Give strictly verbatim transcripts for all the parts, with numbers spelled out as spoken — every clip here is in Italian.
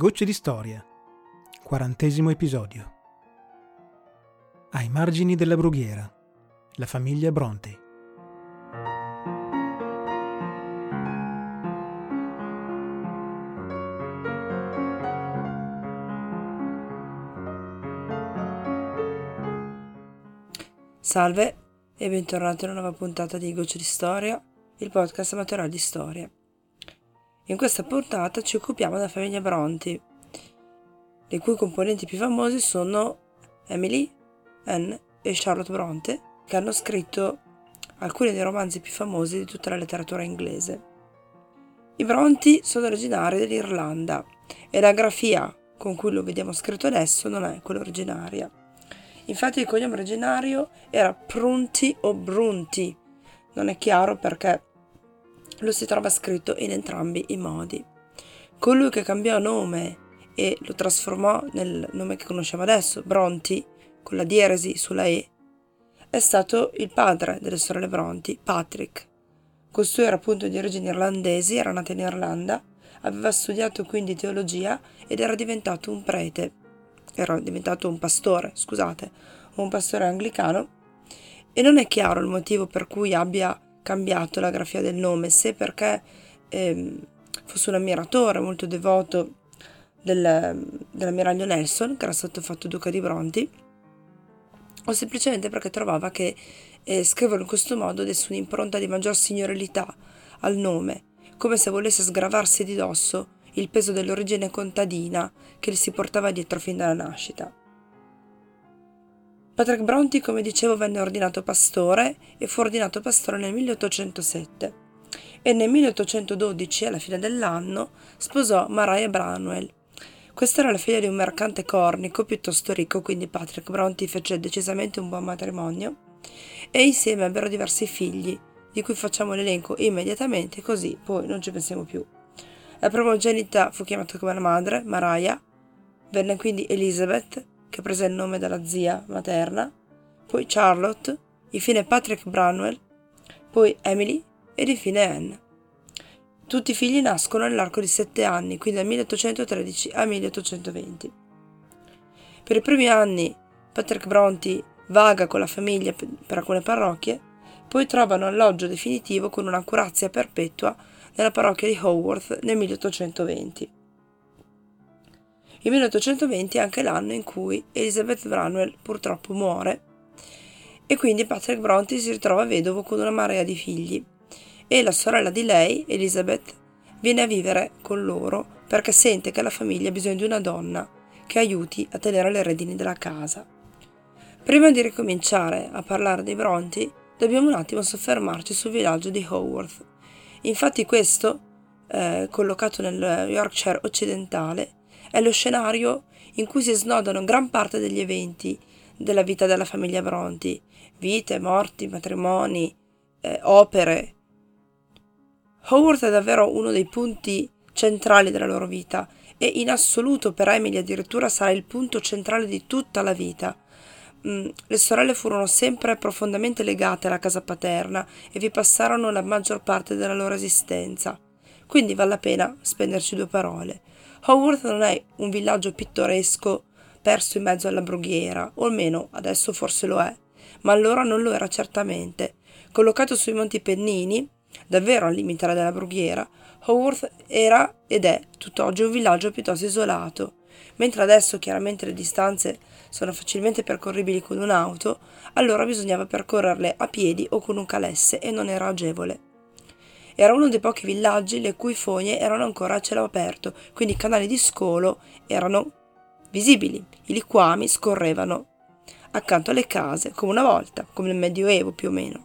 Gocce di storia, quarantesimo episodio. Ai margini della brughiera, la famiglia Brontë. Salve e bentornati a una nuova puntata di Gocce di storia, il podcast amatoriale di storia. In questa puntata ci occupiamo della famiglia Brontë, le cui componenti più famosi sono Emily, Anne e Charlotte Brontë, che hanno scritto alcuni dei romanzi più famosi di tutta la letteratura inglese. I Brontë sono originari dell'Irlanda e la grafia con cui lo vediamo scritto adesso non è quella originaria. Infatti il cognome originario era Prunty o Brunty, non è chiaro perché lo si trova scritto in entrambi i modi. Colui che cambiò nome e lo trasformò nel nome che conosciamo adesso, Brontë, con la dieresi sulla E, è stato il padre delle sorelle Brontë, Patrick. Costui era appunto di origini irlandesi, era nato in Irlanda, aveva studiato quindi teologia ed era diventato un prete, era diventato un pastore, scusate, un pastore anglicano, e non è chiaro il motivo per cui abbia cambiato la grafia del nome, se perché eh, fosse un ammiratore molto devoto del, dell'ammiraglio Nelson, che era stato fatto duca di Brontë, o semplicemente perché trovava che eh, scriverlo in questo modo desse un'impronta di maggior signorilità al nome, come se volesse sgravarsi di dosso il peso dell'origine contadina che gli si portava dietro fin dalla nascita. Patrick Brontë, come dicevo, venne ordinato pastore e fu ordinato pastore nel milleottocentosette e nel milleottocentododici, alla fine dell'anno, sposò Maria Branwell. Questa era la figlia di un mercante cornico piuttosto ricco, quindi Patrick Brontë fece decisamente un buon matrimonio e insieme ebbero diversi figli, di cui facciamo l'elenco immediatamente, così poi non ci pensiamo più. La primogenita fu chiamata come la madre, Maria, venne quindi Elizabeth, che prese il nome dalla zia materna, poi Charlotte, infine Patrick Branwell, poi Emily ed infine Anne. Tutti i figli nascono nell'arco di sette anni, quindi dal milleottocentotredici al milleottocentoventi. Per i primi anni Patrick Brontë vaga con la famiglia per alcune parrocchie, poi trovano alloggio definitivo con una curazia perpetua nella parrocchia di Haworth nel milleottocentoventi. Il milleottocentoventi è anche l'anno in cui Elizabeth Branwell purtroppo muore e quindi Patrick Brontë si ritrova vedovo con una marea di figli e la sorella di lei, Elizabeth, viene a vivere con loro perché sente che la famiglia ha bisogno di una donna che aiuti a tenere le redini della casa. Prima di ricominciare a parlare dei Brontë dobbiamo un attimo soffermarci sul villaggio di Haworth. Infatti questo, eh, collocato nel Yorkshire occidentale, è lo scenario in cui si snodano gran parte degli eventi della vita della famiglia Brontë, vite, morti, matrimoni, eh, opere. Haworth è davvero uno dei punti centrali della loro vita e in assoluto per Emily addirittura sarà il punto centrale di tutta la vita. Mm, le sorelle furono sempre profondamente legate alla casa paterna e vi passarono la maggior parte della loro esistenza, quindi vale la pena spenderci due parole. Haworth non è un villaggio pittoresco perso in mezzo alla brughiera, o almeno adesso forse lo è, ma allora non lo era certamente. Collocato sui Monti Pennini, davvero al limite della brughiera, Haworth era ed è tutt'oggi un villaggio piuttosto isolato. Mentre adesso chiaramente le distanze sono facilmente percorribili con un'auto, allora bisognava percorrerle a piedi o con un calesse e non era agevole. Era uno dei pochi villaggi le cui fogne erano ancora a cielo aperto, quindi i canali di scolo erano visibili, i liquami scorrevano accanto alle case, come una volta, come nel Medioevo più o meno.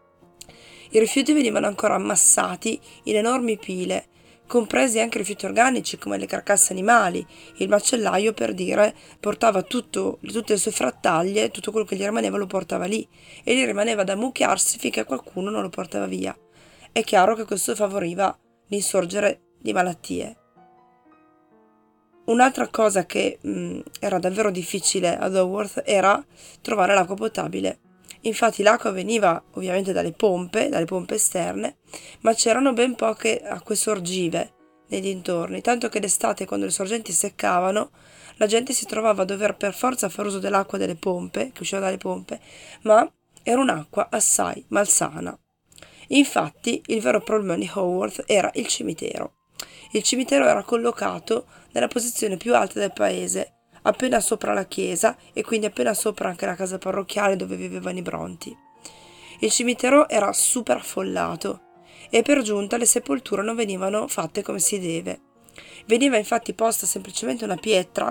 I rifiuti venivano ancora ammassati in enormi pile, compresi anche rifiuti organici come le carcasse animali. Il macellaio, per dire, portava tutto, tutte le sue frattaglie, tutto quello che gli rimaneva lo portava lì e gli rimaneva da ammucchiarsi finché qualcuno non lo portava via. È chiaro che questo favoriva l'insorgere di malattie. Un'altra cosa che mh, era davvero difficile ad Haworth era trovare l'acqua potabile. Infatti l'acqua veniva ovviamente dalle pompe, dalle pompe esterne, ma c'erano ben poche acque sorgive nei dintorni, tanto che d'estate, quando le sorgenti seccavano, la gente si trovava a dover per forza far uso dell'acqua delle pompe, che usciva dalle pompe, ma era un'acqua assai malsana. Infatti, il vero problema di Haworth era il cimitero. Il cimitero era collocato nella posizione più alta del paese, appena sopra la chiesa e quindi appena sopra anche la casa parrocchiale dove vivevano i Brontë. Il cimitero era super affollato e per giunta le sepolture non venivano fatte come si deve. Veniva infatti posta semplicemente una pietra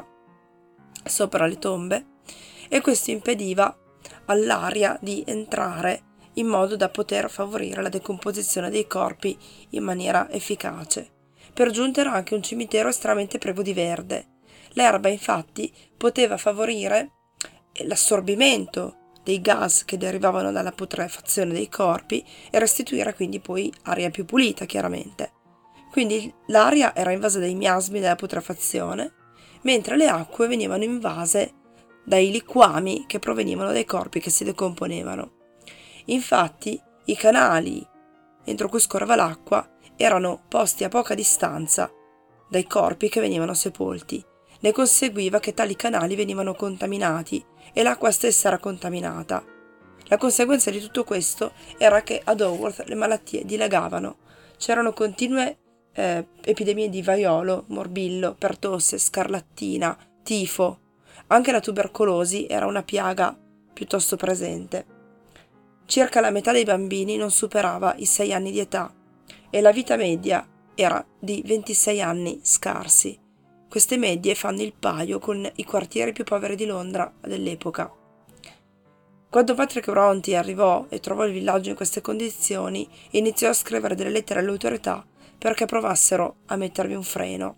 sopra le tombe e questo impediva all'aria di entrare in modo da poter favorire la decomposizione dei corpi in maniera efficace. Per giunta era anche un cimitero estremamente privo di verde. L'erba infatti poteva favorire l'assorbimento dei gas che derivavano dalla putrefazione dei corpi e restituire quindi poi aria più pulita, chiaramente. Quindi l'aria era invasa dai miasmi della putrefazione, mentre le acque venivano invase dai liquami che provenivano dai corpi che si decomponevano. Infatti i canali entro cui scorreva l'acqua erano posti a poca distanza dai corpi che venivano sepolti. Ne conseguiva che tali canali venivano contaminati e l'acqua stessa era contaminata. La conseguenza di tutto questo era che ad Haworth le malattie dilagavano. C'erano continue eh, epidemie di vaiolo, morbillo, pertosse, scarlattina, tifo. Anche la tubercolosi era una piaga piuttosto presente. Circa la metà dei bambini non superava i sei anni di età e la vita media era di ventisei anni scarsi. Queste medie fanno il paio con i quartieri più poveri di Londra dell'epoca. Quando Patrick Brontë arrivò e trovò il villaggio in queste condizioni, iniziò a scrivere delle lettere alle autorità perché provassero a mettervi un freno.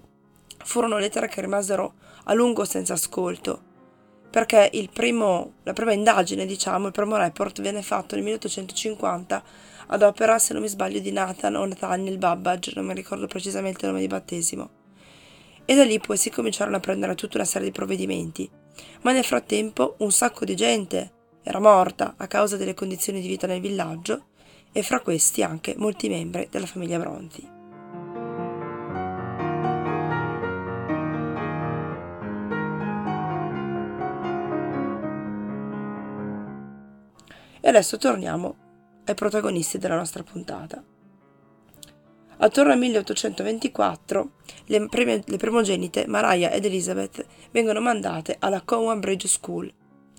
Furono lettere che rimasero a lungo senza ascolto, perché il primo, la prima indagine, diciamo, il primo report venne fatto nel milleottocentocinquanta ad opera, se non mi sbaglio, di Nathan o Nathaniel Babbage, non mi ricordo precisamente il nome di battesimo. E da lì poi si cominciarono a prendere tutta una serie di provvedimenti. Ma nel frattempo un sacco di gente era morta a causa delle condizioni di vita nel villaggio e fra questi anche molti membri della famiglia Brontë. E adesso torniamo ai protagonisti della nostra puntata. Attorno al milleottocentoventiquattro le, prime, le primogenite Mariah ed Elizabeth vengono mandate alla Cowan Bridge School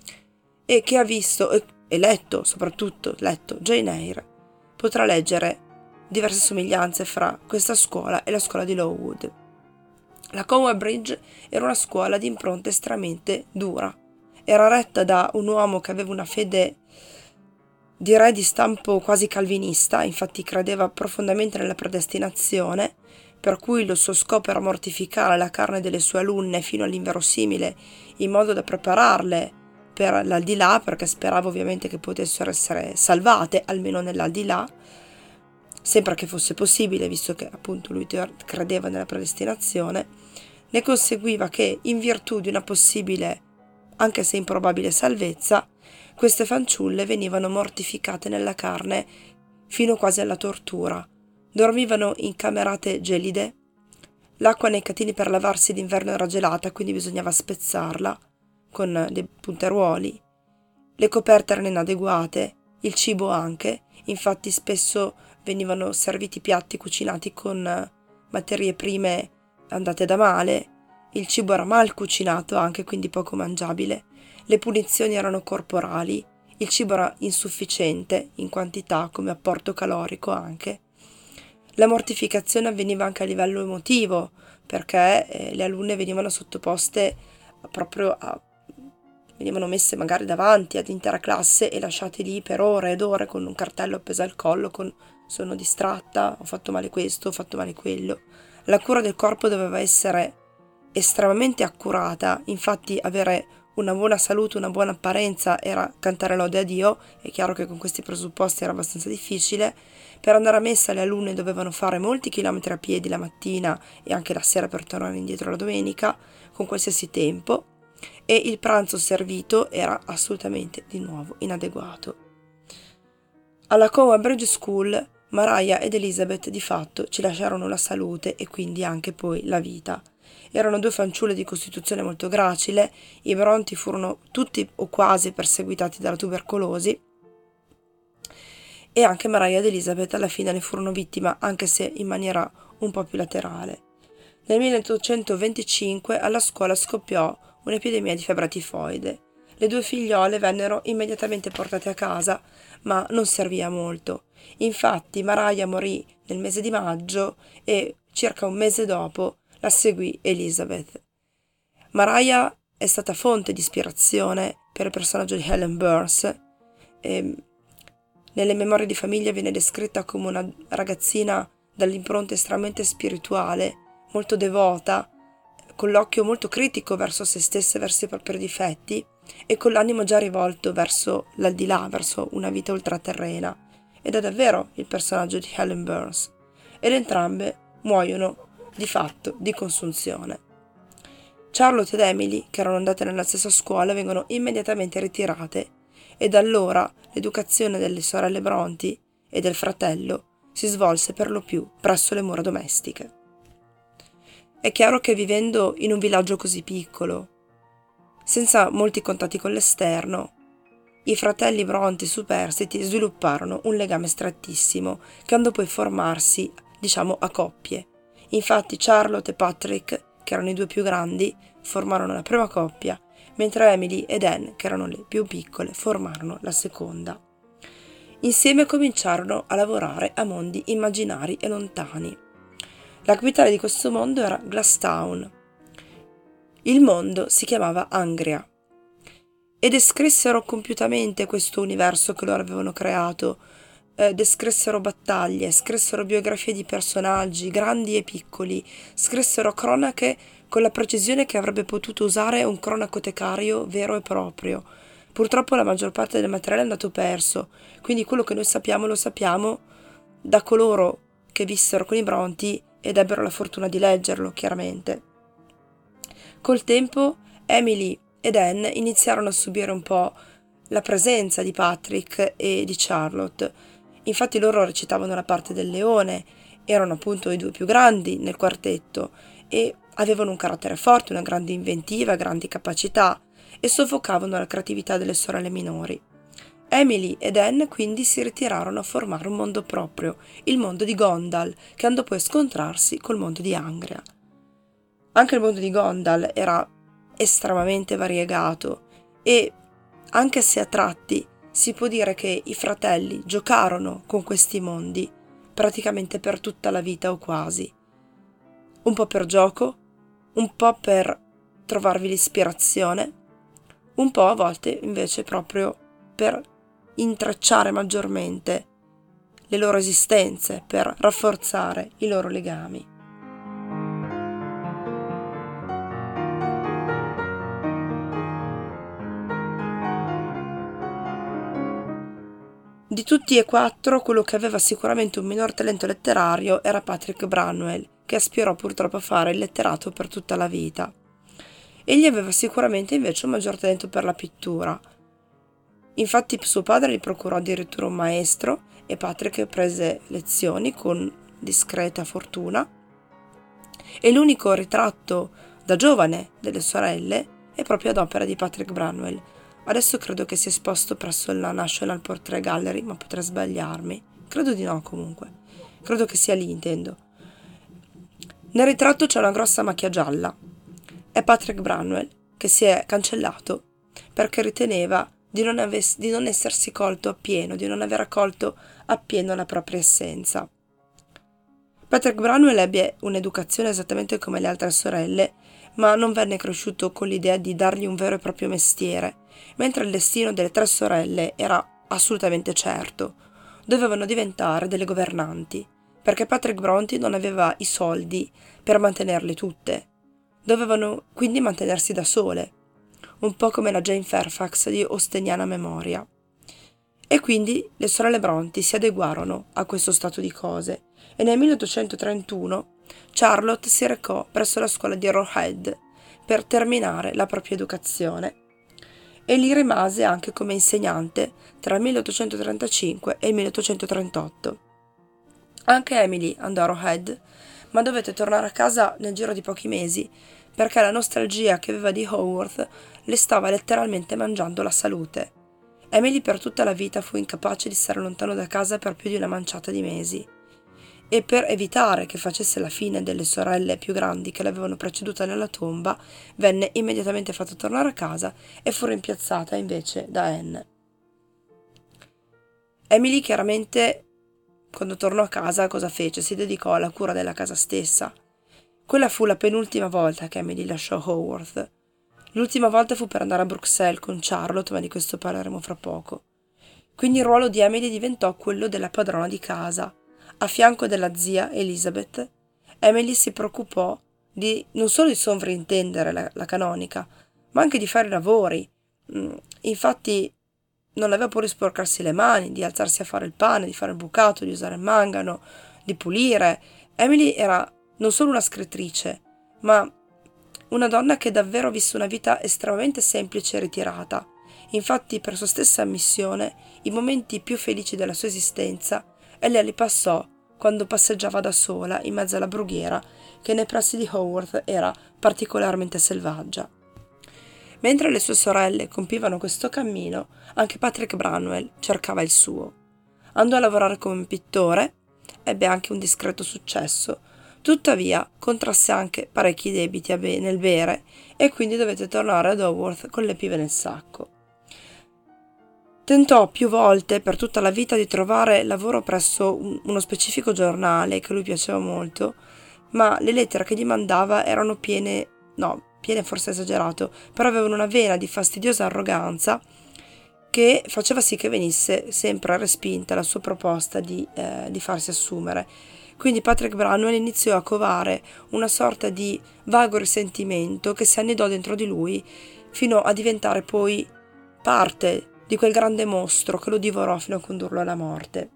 e chi ha visto e, e letto, soprattutto letto Jane Eyre, potrà leggere diverse somiglianze fra questa scuola e la scuola di Lowood. La Cowan Bridge era una scuola di impronta estremamente dura. Era retta da un uomo che aveva una fede direi di stampo quasi calvinista, infatti credeva profondamente nella predestinazione, per cui il suo scopo era mortificare la carne delle sue alunne fino all'inverosimile, in modo da prepararle per l'aldilà, perché sperava ovviamente che potessero essere salvate, almeno nell'aldilà, sempre che fosse possibile, visto che appunto lui credeva nella predestinazione. Ne conseguiva che, in virtù di una possibile, anche se improbabile salvezza, queste fanciulle venivano mortificate nella carne fino quasi alla tortura. Dormivano in camerate gelide. L'acqua nei catini per lavarsi d'inverno era gelata, quindi bisognava spezzarla con dei punteruoli. Le coperte erano inadeguate, il cibo anche. Infatti spesso venivano serviti piatti cucinati con materie prime andate da male. Il cibo era mal cucinato anche, quindi poco mangiabile. Le punizioni erano corporali, il cibo era insufficiente in quantità come apporto calorico anche. La mortificazione avveniva anche a livello emotivo, perché eh, le alunne venivano sottoposte proprio a... venivano messe magari davanti all'intera classe e lasciate lì per ore ed ore con un cartello appeso al collo con sono distratta, ho fatto male questo, ho fatto male quello. La cura del corpo doveva essere estremamente accurata, infatti avere una buona salute, una buona apparenza era cantare lode a Dio. È chiaro che con questi presupposti era abbastanza difficile. Per andare a messa le alunne dovevano fare molti chilometri a piedi la mattina e anche la sera per tornare indietro la domenica, con qualsiasi tempo, e il pranzo servito era assolutamente di nuovo inadeguato. Alla Cowan Bridge School Maria ed Elizabeth di fatto ci lasciarono la salute e quindi anche poi la vita. Erano due fanciulle di costituzione molto gracile, i Brontë furono tutti o quasi perseguitati dalla tubercolosi e anche Maria ed Elizabeth alla fine ne furono vittima, anche se in maniera un po' più laterale. Nel milleottocentoventicinque alla scuola scoppiò un'epidemia di febbre tifoide. Le due figliole vennero immediatamente portate a casa, ma non servì a molto. Infatti Maria morì nel mese di maggio e circa un mese dopo la seguì Elizabeth. Maria è stata fonte di ispirazione per il personaggio di Helen Burns. E nelle memorie di famiglia viene descritta come una ragazzina dall'impronta estremamente spirituale, molto devota, con l'occhio molto critico verso se stessa e verso i propri difetti e con l'animo già rivolto verso l'aldilà, verso una vita ultraterrena. Ed è davvero il personaggio di Helen Burns. Ed entrambe muoiono di fatto di consunzione. Charlotte ed Emily, che erano andate nella stessa scuola, vengono immediatamente ritirate e da allora l'educazione delle sorelle Brontë e del fratello si svolse per lo più presso le mura domestiche. È chiaro che vivendo in un villaggio così piccolo, senza molti contatti con l'esterno, i fratelli Brontë superstiti svilupparono un legame strettissimo che andò poi formarsi, diciamo, a coppie. Infatti Charlotte e Patrick, che erano i due più grandi, formarono la prima coppia, mentre Emily ed Anne, che erano le più piccole, formarono la seconda. Insieme cominciarono a lavorare a mondi immaginari e lontani. La capitale di questo mondo era Glasstown. Il mondo si chiamava Angria. E descrissero compiutamente questo universo che loro avevano creato, eh, descrissero battaglie, scrissero biografie di personaggi, grandi e piccoli, scrissero cronache con la precisione che avrebbe potuto usare un cronacotecario vero e proprio. Purtroppo la maggior parte del materiale è andato perso, quindi quello che noi sappiamo lo sappiamo da coloro che vissero con i Brontë ed ebbero la fortuna di leggerlo, chiaramente. Col tempo Emily ed Anne iniziarono a subire un po' la presenza di Patrick e di Charlotte. Infatti loro recitavano la parte del leone, erano appunto i due più grandi nel quartetto e avevano un carattere forte, una grande inventiva, grandi capacità e soffocavano la creatività delle sorelle minori. Emily ed Anne quindi si ritirarono a formare un mondo proprio, il mondo di Gondal, che andò poi a scontrarsi col mondo di Angria. Anche il mondo di Gondal era estremamente variegato e, anche se a tratti, si può dire che i fratelli giocarono con questi mondi praticamente per tutta la vita o quasi. Un po' per gioco, un po' per trovarvi l'ispirazione, un po' a volte invece proprio per intrecciare maggiormente le loro esistenze, per rafforzare i loro legami. Di tutti e quattro, quello che aveva sicuramente un minor talento letterario era Patrick Branwell, che aspirò purtroppo a fare il letterato per tutta la vita. Egli aveva sicuramente invece un maggior talento per la pittura. Infatti suo padre gli procurò addirittura un maestro e Patrick prese lezioni con discreta fortuna. E l'unico ritratto da giovane delle sorelle è proprio ad opera di Patrick Branwell. Adesso credo che sia esposto presso la National Portrait Gallery, ma potrei sbagliarmi. Credo di no comunque. Credo che sia lì, intendo. Nel ritratto c'è una grossa macchia gialla. È Patrick Branwell che si è cancellato perché riteneva di non, aves- di non essersi colto appieno, di non aver accolto appieno la propria essenza. Patrick Branwell ebbe un'educazione esattamente come le altre sorelle, ma non venne cresciuto con l'idea di dargli un vero e proprio mestiere, mentre il destino delle tre sorelle era assolutamente certo. Dovevano diventare delle governanti, perché Patrick Brontë non aveva i soldi per mantenerle tutte. Dovevano quindi mantenersi da sole, un po' come la Jane Fairfax di Austeniana memoria. E quindi le sorelle Brontë si adeguarono a questo stato di cose e nel milleottocentotrentuno Charlotte si recò presso la scuola di Roe Head per terminare la propria educazione e lì rimase anche come insegnante tra il milleottocentotrentacinque e il milleottocentotrentotto. Anche Emily andò a Roehead, ma dovette tornare a casa nel giro di pochi mesi, perché la nostalgia che aveva di Haworth le stava letteralmente mangiando la salute. Emily per tutta la vita fu incapace di stare lontano da casa per più di una manciata di mesi, e per evitare che facesse la fine delle sorelle più grandi che l'avevano preceduta nella tomba, venne immediatamente fatta tornare a casa e fu rimpiazzata invece da Anne. Emily chiaramente, quando tornò a casa, cosa fece? Si dedicò alla cura della casa stessa. Quella fu la penultima volta che Emily lasciò Haworth. L'ultima volta fu per andare a Bruxelles con Charlotte, ma di questo parleremo fra poco. Quindi il ruolo di Emily diventò quello della padrona di casa. A fianco della zia Elizabeth, Emily si preoccupò di non solo di sovrintendere la, la canonica, ma anche di fare i lavori. Infatti non aveva pure di sporcarsi le mani, di alzarsi a fare il pane, di fare il bucato, di usare il mangano, di pulire. Emily era non solo una scrittrice, ma una donna che davvero ha vissuto una vita estremamente semplice e ritirata. Infatti, per sua stessa ammissione, i momenti più felici della sua esistenza ella li passò quando passeggiava da sola in mezzo alla brughiera che nei pressi di Haworth era particolarmente selvaggia. Mentre le sue sorelle compivano questo cammino, anche Patrick Branwell cercava il suo. Andò a lavorare come pittore, ebbe anche un discreto successo, tuttavia contrasse anche parecchi debiti a be- nel bere e quindi dovette tornare ad Haworth con le pive nel sacco. Tentò più volte per tutta la vita di trovare lavoro presso un- uno specifico giornale che a lui piaceva molto, ma le lettere che gli mandava erano piene, no, piene forse esagerato, però avevano una vena di fastidiosa arroganza che faceva sì che venisse sempre respinta la sua proposta di, eh, di farsi assumere. Quindi Patrick Branwell iniziò a covare una sorta di vago risentimento che si annidò dentro di lui fino a diventare poi parte di quel grande mostro che lo divorò fino a condurlo alla morte.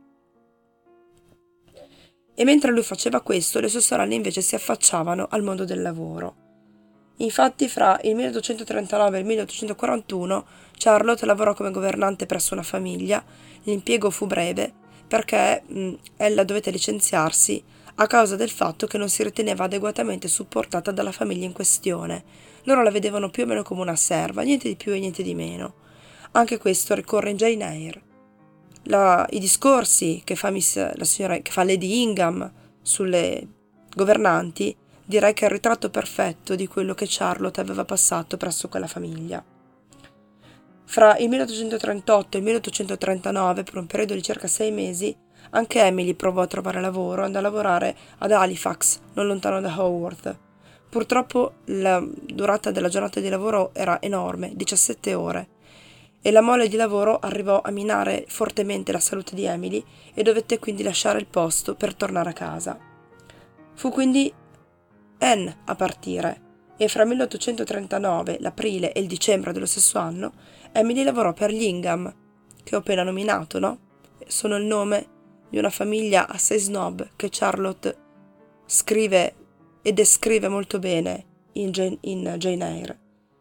E mentre lui faceva questo, le sue sorelle invece si affacciavano al mondo del lavoro. Infatti fra il milleottocentotrentanove e il milleottocentoquarantuno Charlotte lavorò come governante presso una famiglia. L'impiego fu breve perché mh, ella dovette licenziarsi a causa del fatto che non si riteneva adeguatamente supportata dalla famiglia in questione. Loro la vedevano più o meno come una serva, niente di più e niente di meno. Anche questo ricorre in Jane Eyre. La, I discorsi che fa, Miss, la signora, che fa Lady Ingham sulle governanti direi che è il ritratto perfetto di quello che Charlotte aveva passato presso quella famiglia. Fra il milleottocentotrentotto e il milleottocentotrentanove, per un periodo di circa sei mesi, anche Emily provò a trovare lavoro, andò a lavorare ad Halifax, non lontano da Haworth. Purtroppo la durata della giornata di lavoro era enorme, diciassette ore, e la mole di lavoro arrivò a minare fortemente la salute di Emily e dovette quindi lasciare il posto per tornare a casa. Fu quindi Anne a partire e fra milleottocentotrentanove, l'aprile e il dicembre dello stesso anno, Emily lavorò per gli Ingham, che ho appena nominato, no? Sono il nome di una famiglia assai snob che Charlotte scrive e descrive molto bene in Jane, in Jane Eyre.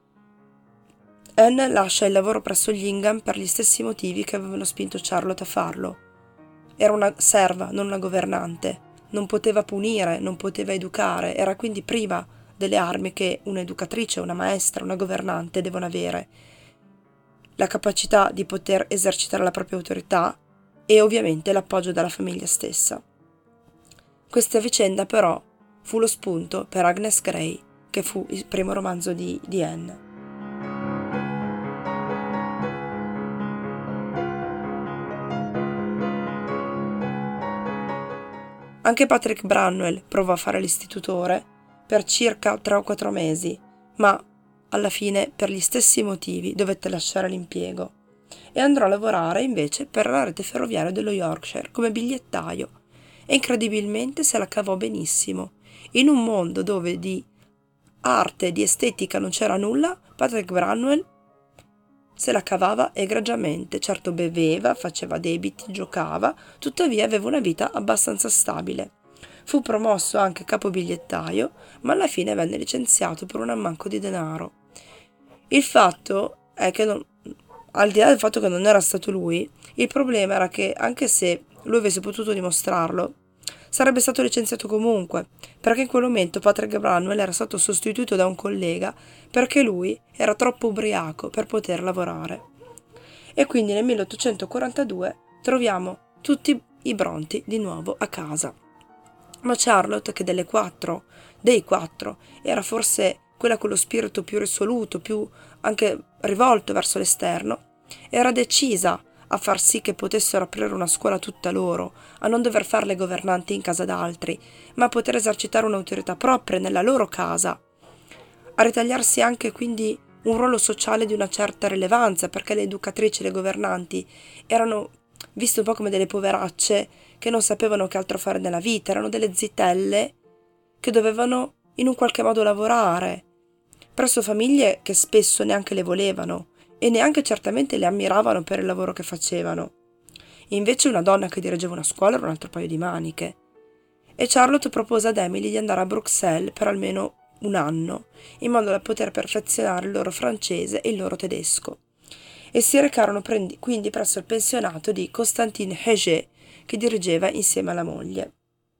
Anne lascia il lavoro presso gli Ingham per gli stessi motivi che avevano spinto Charlotte a farlo. Era una serva, non una governante. Non poteva punire, non poteva educare, era quindi priva delle armi che un'educatrice, una maestra, una governante devono avere. La capacità di poter esercitare la propria autorità e ovviamente l'appoggio della famiglia stessa. Questa vicenda però fu lo spunto per Agnes Grey, che fu il primo romanzo di, di Anne. Anche Patrick Branwell provò a fare l'istitutore per circa tre o quattro mesi, ma alla fine, per gli stessi motivi, dovette lasciare l'impiego e andrò a lavorare invece per la rete ferroviaria dello Yorkshire come bigliettaio e incredibilmente se la cavò benissimo. In un mondo dove di arte e di estetica non c'era nulla, Patrick Branwell se la cavava egregiamente. Certo beveva, faceva debiti, giocava, tuttavia aveva una vita abbastanza stabile. Fu promosso anche capobigliettaio, ma alla fine venne licenziato per un ammanco di denaro. Il fatto è che, non, al di là del fatto che non era stato lui, il problema era che, anche se lui avesse potuto dimostrarlo, Sarebbe stato licenziato comunque, perché in quel momento Patrick Branwell era stato sostituito da un collega perché lui era troppo ubriaco per poter lavorare. E quindi nel milleottocentoquarantadue troviamo tutti i Brontë di nuovo a casa. Ma Charlotte, che delle quattro, dei quattro, era forse quella con lo spirito più risoluto, più anche rivolto verso l'esterno, era decisa a far sì che potessero aprire una scuola tutta loro, a non dover farle governanti in casa d'altri, ma a poter esercitare un'autorità propria nella loro casa, a ritagliarsi anche quindi un ruolo sociale di una certa rilevanza, perché le educatrici e le governanti erano viste un po' come delle poveracce che non sapevano che altro fare nella vita, erano delle zitelle che dovevano in un qualche modo lavorare, presso famiglie che spesso neanche le volevano e neanche certamente le ammiravano per il lavoro che facevano. Invece una donna che dirigeva una scuola era un altro paio di maniche. E Charlotte propose ad Emily di andare a Bruxelles per almeno un anno, in modo da poter perfezionare il loro francese e il loro tedesco. E si recarono prendi, quindi presso il pensionato di Constantine Heger, che dirigeva insieme alla moglie.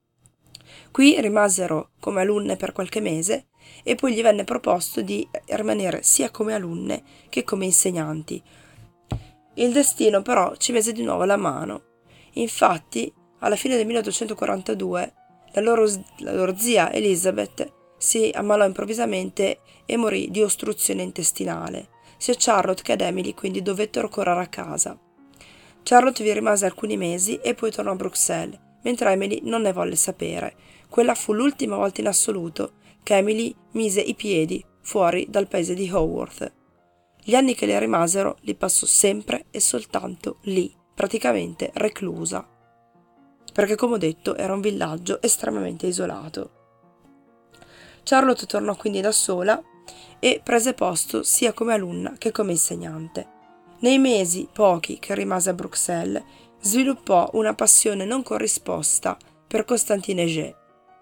Qui rimasero come alunne per qualche mese e poi gli venne proposto di rimanere sia come alunne che come insegnanti. Il destino però ci mise di nuovo la mano. Infatti, alla fine del milleottocentoquarantadue, la loro, la loro zia Elizabeth si ammalò improvvisamente e morì di ostruzione intestinale. Sia Charlotte che ad Emily quindi dovettero correre a casa. Charlotte vi rimase alcuni mesi e poi tornò a Bruxelles, mentre Emily non ne volle sapere. Quella fu l'ultima volta in assoluto che Emily mise i piedi fuori dal paese di Haworth. Gli anni che le rimasero li passò sempre e soltanto lì, praticamente reclusa, perché come ho detto era un villaggio estremamente isolato. Charlotte tornò quindi da sola e prese posto sia come alunna che come insegnante. Nei mesi pochi che rimase a Bruxelles sviluppò una passione non corrisposta per Constantine Heger.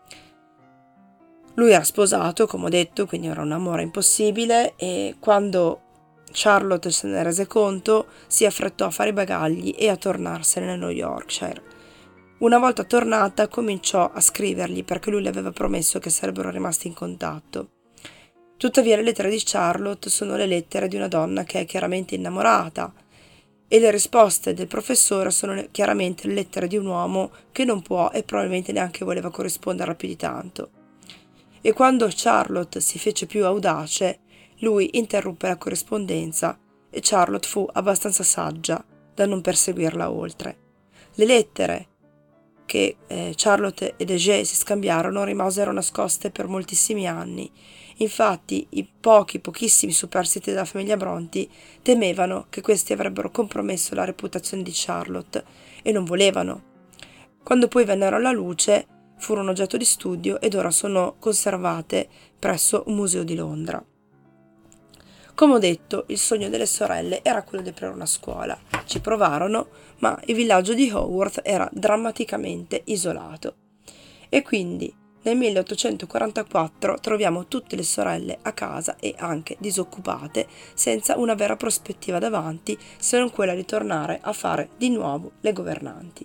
Lui era sposato, come ho detto, quindi era un amore impossibile, e quando Charlotte se ne rese conto si affrettò a fare i bagagli e a tornarsene nel New Yorkshire. Una volta tornata cominciò a scrivergli perché lui le aveva promesso che sarebbero rimasti in contatto. Tuttavia le lettere di Charlotte sono le lettere di una donna che è chiaramente innamorata e le risposte del professore sono chiaramente le lettere di un uomo che non può e probabilmente neanche voleva corrispondere più di tanto. E quando Charlotte si fece più audace, lui interruppe la corrispondenza e Charlotte fu abbastanza saggia da non perseguirla oltre. Le lettere che eh, Charlotte ed Heger si scambiarono rimasero nascoste per moltissimi anni. Infatti i pochi, pochissimi superstiti della famiglia Brontë temevano che questi avrebbero compromesso la reputazione di Charlotte e non volevano. Quando poi vennero alla luce, furono oggetto di studio ed ora sono conservate presso un museo di Londra. Come ho detto, il sogno delle sorelle era quello di aprire una scuola. Ci provarono, ma il villaggio di Haworth era drammaticamente isolato. E quindi nel milleottocentoquarantaquattro troviamo tutte le sorelle a casa e anche disoccupate, senza una vera prospettiva davanti, se non quella di tornare a fare di nuovo le governanti.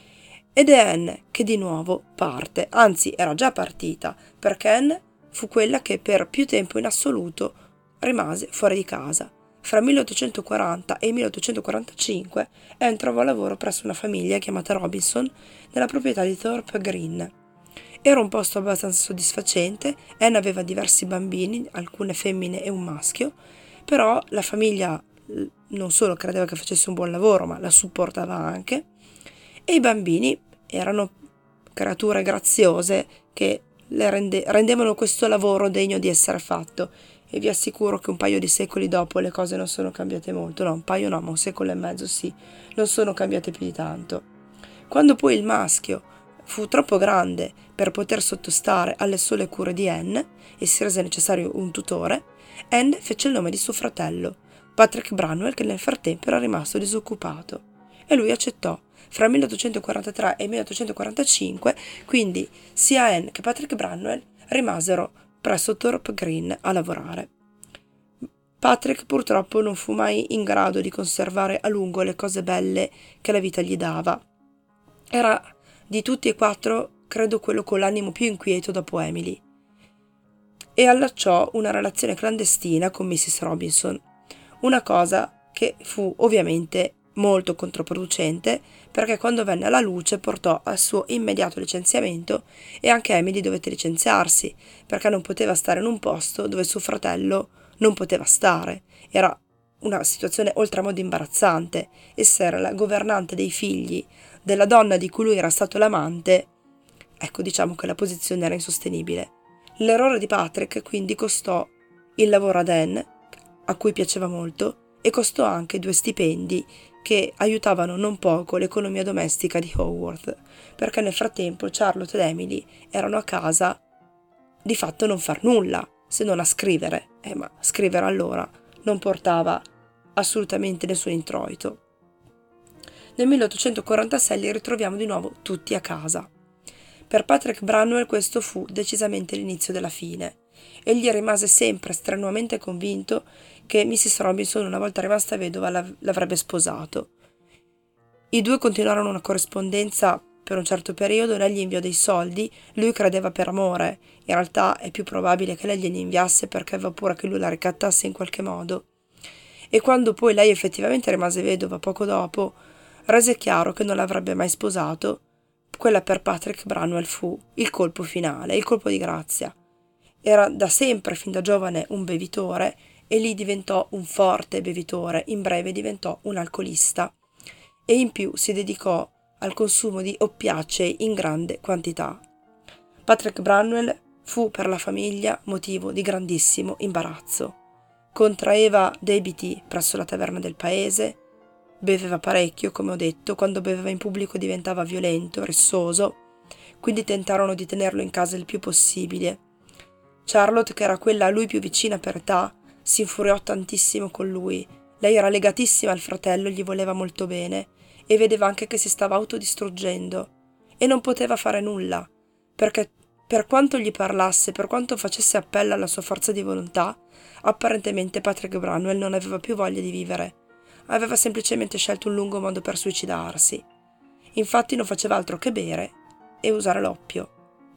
Ed è Anne che di nuovo parte, anzi era già partita, perché Anne fu quella che per più tempo in assoluto rimase fuori di casa. Fra milleottocentoquaranta e milleottocentoquarantacinque Anne trovò lavoro presso una famiglia chiamata Robinson nella proprietà di Thorpe Green. Era un posto abbastanza soddisfacente, Anne aveva diversi bambini, alcune femmine e un maschio, però la famiglia non solo credeva che facesse un buon lavoro, ma la supportava anche, e i bambini erano creature graziose che le rende, rendevano questo lavoro degno di essere fatto, e vi assicuro che un paio di secoli dopo le cose non sono cambiate molto, no, un paio no, ma un secolo e mezzo sì, non sono cambiate più di tanto. Quando poi il maschio fu troppo grande per poter sottostare alle sole cure di Anne e si rese necessario un tutore, Anne fece il nome di suo fratello, Patrick Branwell, che nel frattempo era rimasto disoccupato, e lui accettò. Fra milleottocentoquarantatré e milleottocentoquarantacinque, quindi sia Anne che Patrick Branwell rimasero presso Thorpe Green a lavorare. Patrick purtroppo non fu mai in grado di conservare a lungo le cose belle che la vita gli dava. Era di tutti e quattro credo quello con l'animo più inquieto dopo Emily, e allacciò una relazione clandestina con missus Robinson, una cosa che fu ovviamente molto controproducente, perché quando venne alla luce portò al suo immediato licenziamento, e anche Emily dovette licenziarsi, perché non poteva stare in un posto dove suo fratello non poteva stare. Era una situazione oltremodo imbarazzante. Essere la governante dei figli della donna di cui lui era stato l'amante, ecco, diciamo che la posizione era insostenibile. L'errore di Patrick quindi costò il lavoro ad Anne, a cui piaceva molto, e costò anche due stipendi che aiutavano non poco l'economia domestica di Haworth, perché nel frattempo Charlotte ed Emily erano a casa di fatto non far nulla, se non a scrivere, eh, ma scrivere allora non portava assolutamente nessun introito. Nel milleottocentoquarantasei li ritroviamo di nuovo tutti a casa. Per Patrick Branwell questo fu decisamente l'inizio della fine. Egli rimase sempre strenuamente convinto che missus Robinson, una volta rimasta vedova, l'av- l'avrebbe sposato. I due continuarono una corrispondenza per un certo periodo. Lei gli inviò dei soldi, lui credeva per amore. In realtà è più probabile che lei glieli inviasse perché aveva paura che lui la ricattasse in qualche modo. E quando poi lei effettivamente rimase vedova poco dopo, rese chiaro che non l'avrebbe mai sposato. Quella per Patrick Branwell fu il colpo finale, il colpo di grazia. Era da sempre, fin da giovane, un bevitore, e lì diventò un forte bevitore, in breve diventò un alcolista, e in più si dedicò al consumo di oppiacei in grande quantità. Patrick Branwell fu per la famiglia motivo di grandissimo imbarazzo. Contraeva debiti presso la taverna del paese, beveva parecchio, come ho detto, quando beveva in pubblico diventava violento, rissoso, quindi tentarono di tenerlo in casa il più possibile. Charlotte, che era quella a lui più vicina per età, si infuriò tantissimo con lui. Lei era legatissima al fratello, gli voleva molto bene, e vedeva anche che si stava autodistruggendo, e non poteva fare nulla, perché per quanto gli parlasse, per quanto facesse appello alla sua forza di volontà, apparentemente Patrick Branwell non aveva più voglia di vivere. Aveva semplicemente scelto un lungo modo per suicidarsi. Infatti non faceva altro che bere e usare l'oppio.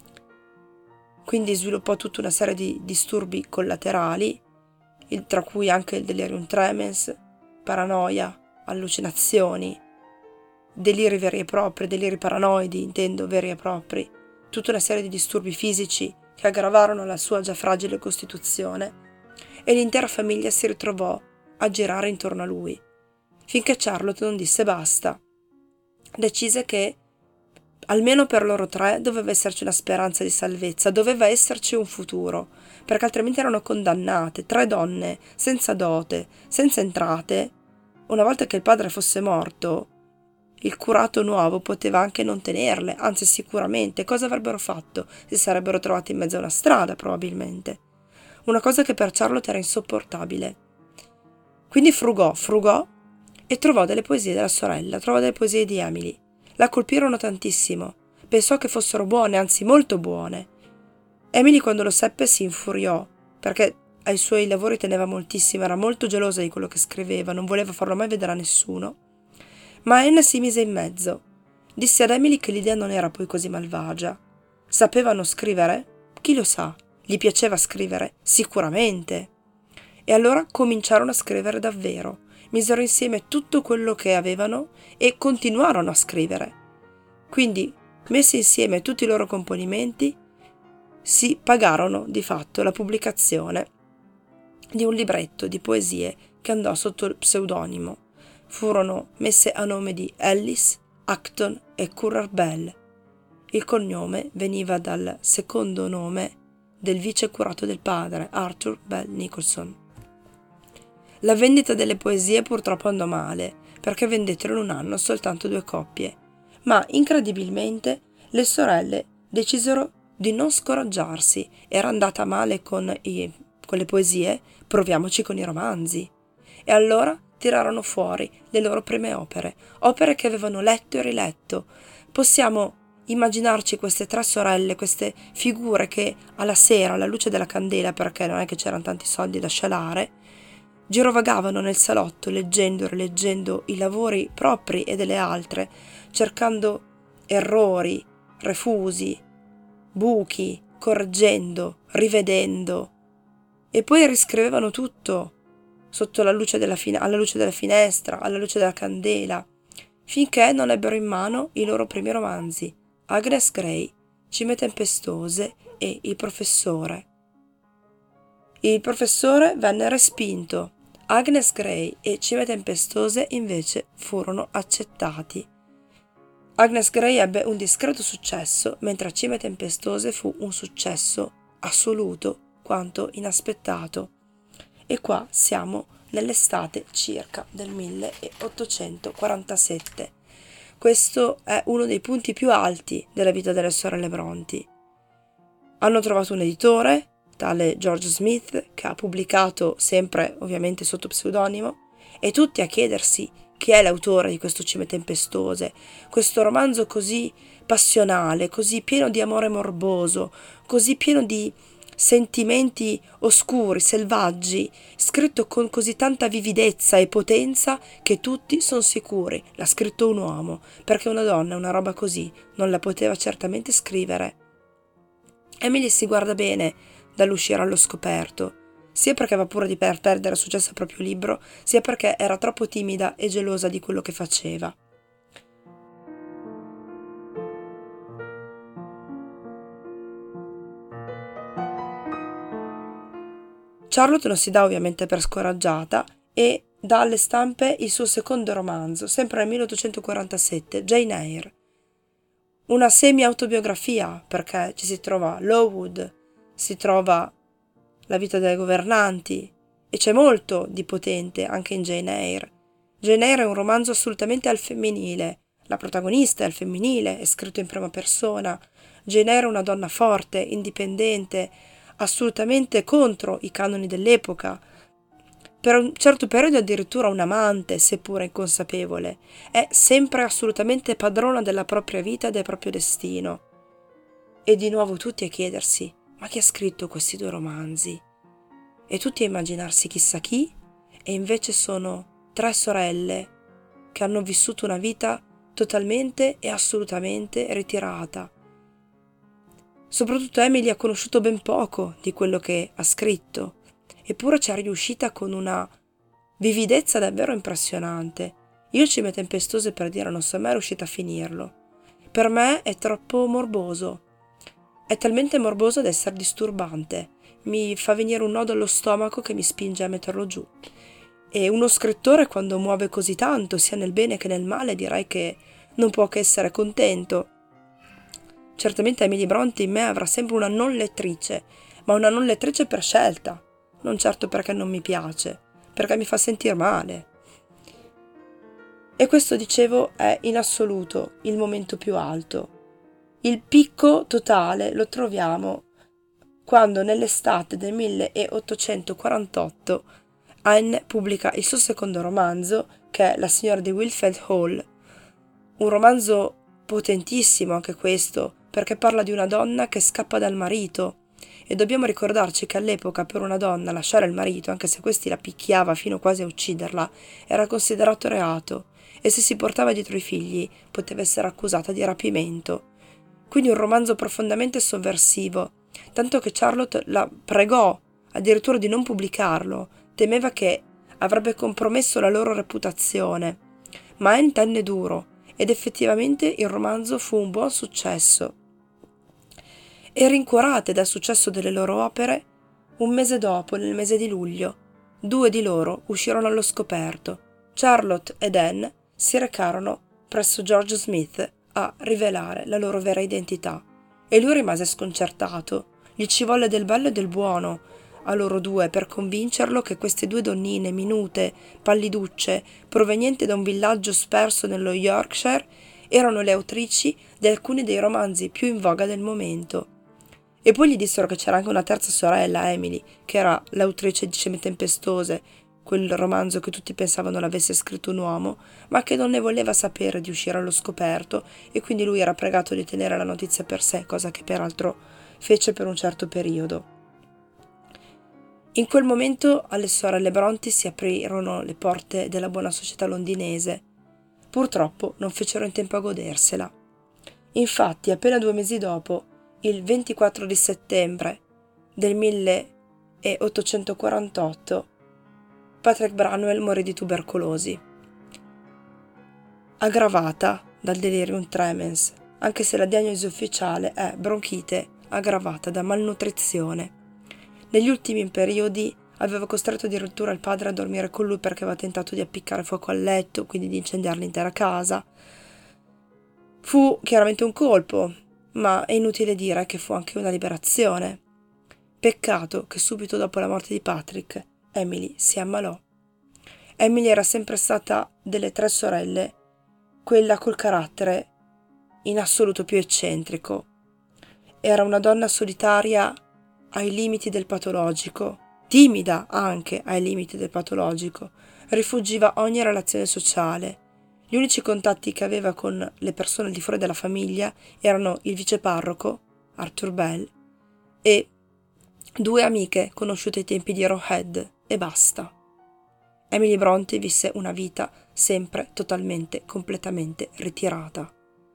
Quindi sviluppò tutta una serie di disturbi collaterali, tra cui anche il delirium tremens, paranoia, allucinazioni, deliri veri e propri, deliri paranoidi, intendo veri e propri, tutta una serie di disturbi fisici che aggravarono la sua già fragile costituzione, e l'intera famiglia si ritrovò a girare intorno a lui, finché Charlotte non disse basta. Decise che almeno per loro tre doveva esserci una speranza di salvezza, doveva esserci un futuro, perché altrimenti erano condannate, tre donne, senza dote, senza entrate. Una volta che il padre fosse morto, il curato nuovo poteva anche non tenerle, anzi sicuramente. Cosa avrebbero fatto? Si sarebbero trovati in mezzo a una strada, probabilmente. Una cosa che per Charlotte era insopportabile. Quindi frugò, frugò e trovò delle poesie della sorella, trovò delle poesie di Emily. La colpirono tantissimo. Pensò che fossero buone, anzi molto buone. Emily, quando lo seppe, si infuriò, perché ai suoi lavori teneva moltissimo, era molto gelosa di quello che scriveva, non voleva farlo mai vedere a nessuno. Ma Anne si mise in mezzo. Disse ad Emily che l'idea non era poi così malvagia. Sapevano scrivere? Chi lo sa? Gli piaceva scrivere? Sicuramente. E allora cominciarono a scrivere davvero. Misero insieme tutto quello che avevano e continuarono a scrivere. Quindi, messi insieme tutti i loro componimenti, si pagarono di fatto la pubblicazione di un libretto di poesie che andò sotto il pseudonimo. Furono messe a nome di Ellis, Acton e Currer Bell. Il cognome veniva dal secondo nome del vice curato del padre, Arthur Bell Nicholson. La vendita delle poesie purtroppo andò male, perché vendettero in un anno soltanto due copie, ma incredibilmente le sorelle decisero di non scoraggiarsi. Era andata male con, i, con le poesie, proviamoci con i romanzi. E allora tirarono fuori le loro prime opere, opere che avevano letto e riletto. Possiamo immaginarci queste tre sorelle, queste figure che alla sera, alla luce della candela, perché non è che c'erano tanti soldi da scialare, girovagavano nel salotto leggendo e rileggendo i lavori propri e delle altre, cercando errori, refusi, buchi, correggendo, rivedendo, e poi riscrivevano tutto sotto la luce della fine- alla luce della finestra, alla luce della candela, finché non ebbero in mano i loro primi romanzi, Agnes Grey, Cime tempestose e Il professore. Il professore venne respinto, Agnes Grey e Cime tempestose invece furono accettati. Agnes Grey ebbe un discreto successo, mentre Cime tempestose fu un successo assoluto quanto inaspettato. E qua siamo nell'estate circa del milleottocentoquarantasette. Questo è uno dei punti più alti della vita delle sorelle Brontë. Hanno trovato un editore, tale George Smith, che ha pubblicato sempre ovviamente sotto pseudonimo, e tutti a chiedersi chi è l'autore di questo Cime tempestose, questo romanzo così passionale, così pieno di amore morboso, così pieno di sentimenti oscuri, selvaggi, scritto con così tanta vividezza e potenza che tutti sono sicuri l'ha scritto un uomo, perché una donna una roba così non la poteva certamente scrivere. Emily si guarda bene dall'uscire allo scoperto, sia perché aveva paura di per perdere successo al proprio libro, sia perché era troppo timida e gelosa di quello che faceva. Charlotte non si dà ovviamente per scoraggiata e dà alle stampe il suo secondo romanzo, sempre nel milleottocentoquarantasette, Jane Eyre. Una semi-autobiografia, perché ci si trova Lowood, si trova la vita delle governanti e c'è molto di potente anche in Jane Eyre. Jane Eyre è un romanzo assolutamente al femminile, la protagonista è al femminile, è scritto in prima persona. Jane Eyre è una donna forte, indipendente, assolutamente contro i canoni dell'epoca, per un certo periodo addirittura un amante, seppure inconsapevole, è sempre assolutamente padrona della propria vita e del proprio destino. E di nuovo tutti a chiedersi, ma chi ha scritto questi due romanzi? E tutti a immaginarsi chissà chi, e invece sono tre sorelle che hanno vissuto una vita totalmente e assolutamente ritirata. Soprattutto Emily ha conosciuto ben poco di quello che ha scritto, eppure ci è riuscita con una vividezza davvero impressionante. Io Cime tempestose, per dire, non sono mai riuscita a finirlo. Per me è troppo morboso. È talmente morboso da essere disturbante. Mi fa venire un nodo allo stomaco che mi spinge a metterlo giù. E uno scrittore, quando muove così tanto, sia nel bene che nel male, direi che non può che essere contento. Certamente Emily Brontë in me avrà sempre una non lettrice, ma una non lettrice per scelta, non certo perché non mi piace, perché mi fa sentire male. E questo, dicevo, è in assoluto il momento più alto. Il picco totale lo troviamo quando nell'estate del milleottocentoquarantotto Anne pubblica il suo secondo romanzo, che è La signora di Wilfeld Hall, un romanzo potentissimo anche questo, perché parla di una donna che scappa dal marito, e dobbiamo ricordarci che all'epoca per una donna lasciare il marito, anche se questi la picchiava fino quasi a ucciderla, era considerato reato, e se si portava dietro i figli poteva essere accusata di rapimento. Quindi un romanzo profondamente sovversivo, tanto che Charlotte la pregò addirittura di non pubblicarlo, temeva che avrebbe compromesso la loro reputazione, ma Anne tenne duro, ed effettivamente il romanzo fu un buon successo. E rincuorate dal successo delle loro opere, un mese dopo, nel mese di luglio, due di loro uscirono allo scoperto. Charlotte ed Anne si recarono presso George Smith a rivelare la loro vera identità, e lui rimase sconcertato. Gli ci volle del bello e del buono a loro due per convincerlo che queste due donnine minute, palliducce, provenienti da un villaggio sperso nello Yorkshire, erano le autrici di alcuni dei romanzi più in voga del momento. E poi gli dissero che c'era anche una terza sorella, Emily, che era l'autrice di Cime tempestose, quel romanzo che tutti pensavano l'avesse scritto un uomo, ma che non ne voleva sapere di uscire allo scoperto, e quindi lui era pregato di tenere la notizia per sé, cosa che peraltro fece per un certo periodo. In quel momento alle sorelle Brontë si aprirono le porte della buona società londinese. Purtroppo non fecero in tempo a godersela. Infatti, appena due mesi dopo, il ventiquattro di settembre del milleottocentoquarantotto, Patrick Branwell morì di tubercolosi, aggravata dal delirium tremens, anche se la diagnosi ufficiale è bronchite aggravata da malnutrizione. Negli ultimi periodi aveva costretto addirittura il padre a dormire con lui perché aveva tentato di appiccare fuoco al letto, quindi di incendiare l'intera casa. Fu chiaramente un colpo, ma è inutile dire che fu anche una liberazione. Peccato che subito dopo la morte di Patrick, Emily si ammalò. Emily era sempre stata delle tre sorelle quella col carattere in assoluto più eccentrico. Era una donna solitaria ai limiti del patologico, timida anche ai limiti del patologico, rifuggiva ogni relazione sociale. Gli unici contatti che aveva con le persone al di fuori della famiglia erano il viceparroco, Arthur Bell, e due amiche conosciute ai tempi di Arrowhead, e basta. Emily Brontë visse una vita sempre totalmente, completamente ritirata.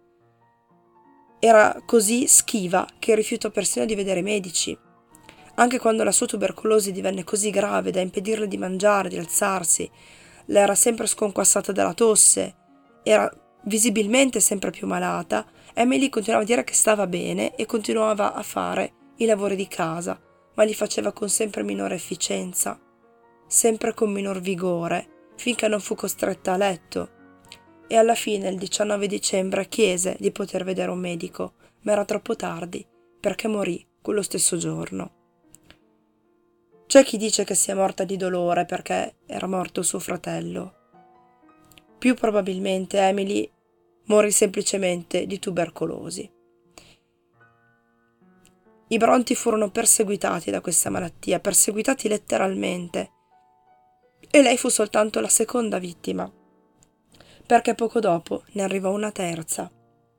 Era così schiva che rifiutò persino di vedere i medici. Anche quando la sua tubercolosi divenne così grave da impedirle di mangiare, di alzarsi, le era sempre sconquassata dalla tosse, era visibilmente sempre più malata, Emily continuava a dire che stava bene e continuava a fare i lavori di casa, ma li faceva con sempre minore efficienza, sempre con minor vigore, finché non fu costretta a letto. E alla fine, il diciannove dicembre, chiese di poter vedere un medico, ma era troppo tardi, perché morì quello stesso giorno. C'è chi dice che sia morta di dolore perché era morto suo fratello. Più probabilmente Emily morì semplicemente di tubercolosi. I Brontë furono perseguitati da questa malattia, perseguitati letteralmente, e lei fu soltanto la seconda vittima, perché poco dopo ne arrivò una terza.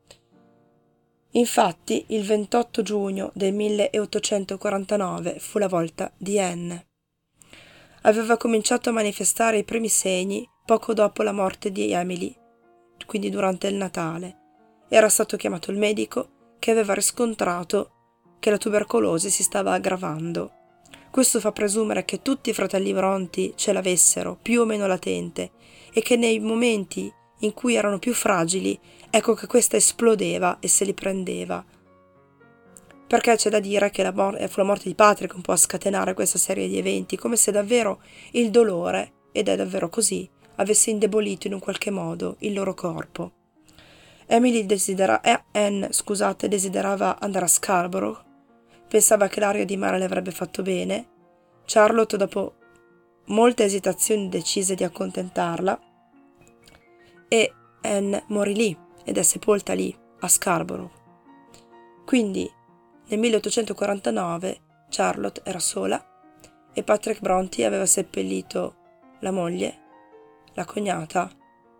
Infatti, il ventotto giugno del milleottocentoquarantanove fu la volta di Anne. Aveva cominciato a manifestare i primi segni poco dopo la morte di Emily, quindi durante il Natale. Era stato chiamato il medico che aveva riscontrato che la tubercolosi si stava aggravando. Questo fa presumere che tutti i fratelli Brontë ce l'avessero, più o meno latente, e che nei momenti in cui erano più fragili, ecco che questa esplodeva e se li prendeva. Perché c'è da dire che la mor- fu la morte di Patrick un po' a scatenare questa serie di eventi, come se davvero il dolore, ed è davvero così, avesse indebolito in un qualche modo il loro corpo. Emily desidera- eh, Anne, scusate, desiderava andare a Scarborough, pensava che l'aria di mare le avrebbe fatto bene. Charlotte, dopo molte esitazioni, decise di accontentarla, e Anne morì lì ed è sepolta lì, a Scarborough. Quindi, nel milleottocentoquarantanove, Charlotte era sola e Patrick Brontë aveva seppellito la moglie, la cognata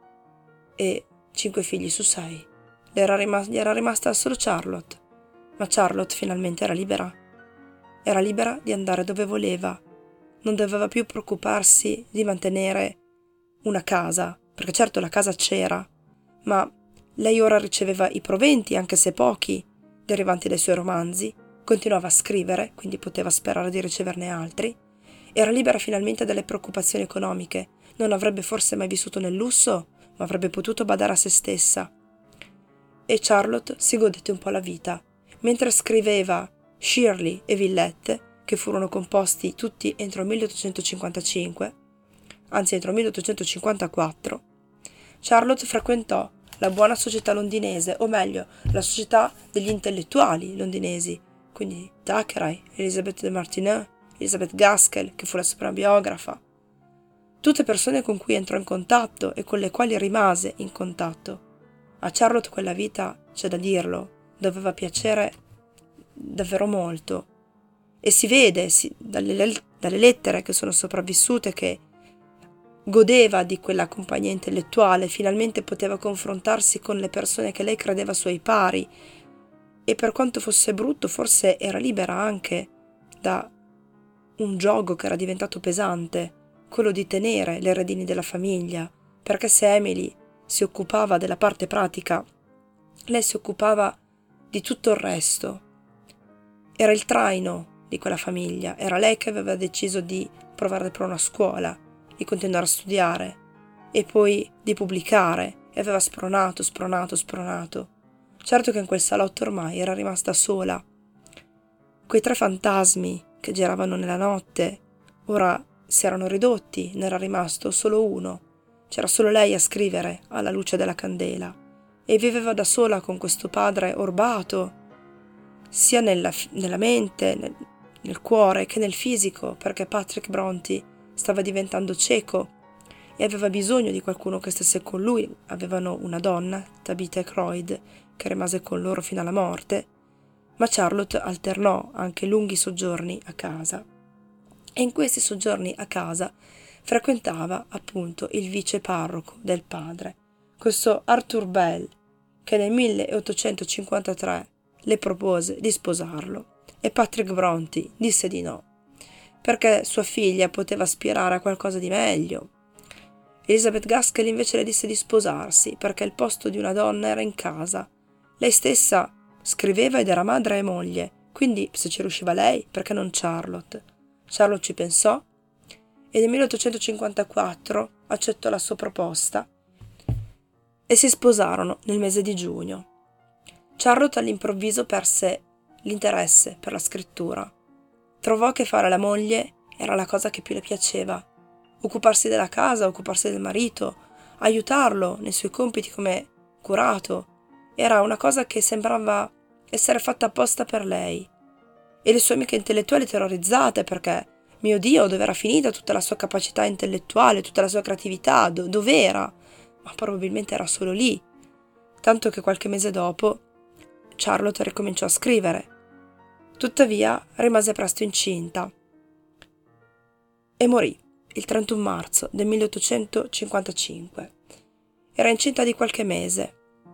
e cinque figli su sei. Le era rimasta, gli era rimasta solo Charlotte, ma Charlotte finalmente era libera. Era libera di andare dove voleva. Non doveva più preoccuparsi di mantenere una casa, perché certo la casa c'era, ma lei ora riceveva i proventi, anche se pochi, derivanti dai suoi romanzi, continuava a scrivere, quindi poteva sperare di riceverne altri, era libera finalmente dalle preoccupazioni economiche, non avrebbe forse mai vissuto nel lusso, ma avrebbe potuto badare a se stessa. E Charlotte si godette un po' la vita, mentre scriveva Shirley e Villette, che furono composti tutti entro il milleottocentocinquantacinque, anzi entro il milleottocentocinquantaquattro, Charlotte frequentò la buona società londinese, o meglio, la società degli intellettuali londinesi, quindi Thackeray, Elizabeth de Martineau, Elizabeth Gaskell, che fu la sua biografa. Tutte persone con cui entrò in contatto e con le quali rimase in contatto. A Charlotte quella vita, c'è da dirlo, doveva piacere davvero molto. E si vede si, dalle, dalle lettere che sono sopravvissute che godeva di quella compagnia intellettuale, finalmente poteva confrontarsi con le persone che lei credeva suoi pari e per quanto fosse brutto forse era libera anche da un giogo che era diventato pesante, quello di tenere le redini della famiglia, perché se Emily si occupava della parte pratica lei si occupava di tutto il resto. Era il traino di quella famiglia, era lei che aveva deciso di provare per una scuola, di continuare a studiare e poi di pubblicare, e aveva spronato, spronato, spronato. Certo che in quel salotto ormai era rimasta sola. Quei tre fantasmi che giravano nella notte ora si erano ridotti, ne era rimasto solo uno. C'era solo lei a scrivere alla luce della candela e viveva da sola con questo padre orbato, sia nella, nella mente, nel, nel cuore che nel fisico, perché Patrick Brontë stava diventando cieco e aveva bisogno di qualcuno che stesse con lui. Avevano una donna, Tabitha Croyd, che rimase con loro fino alla morte, ma Charlotte alternò anche lunghi soggiorni a casa. E in questi soggiorni a casa frequentava appunto il vice parroco del padre, questo Arthur Bell, che nel milleottocentocinquantatré le propose di sposarlo, e Patrick Brontë disse di no, perché sua figlia poteva aspirare a qualcosa di meglio. Elizabeth Gaskell invece le disse di sposarsi, perché il posto di una donna era in casa. Lei stessa scriveva ed era madre e moglie, quindi se ci riusciva lei, perché non Charlotte? Charlotte ci pensò e nel milleottocentocinquantaquattro accettò la sua proposta e si sposarono nel mese di giugno. Charlotte all'improvviso perse l'interesse per la scrittura. Trovò che fare la moglie era la cosa che più le piaceva. Occuparsi della casa, occuparsi del marito, aiutarlo nei suoi compiti come curato, era una cosa che sembrava essere fatta apposta per lei. E le sue amiche intellettuali terrorizzate perché, mio Dio, dove era finita tutta la sua capacità intellettuale, tutta la sua creatività, do- dov'era? Ma probabilmente era solo lì. Tanto che qualche mese dopo Charlotte ricominciò a scrivere. Tuttavia rimase presto incinta e morì il trentuno marzo del milleottocentocinquantacinque. Era incinta di qualche mese.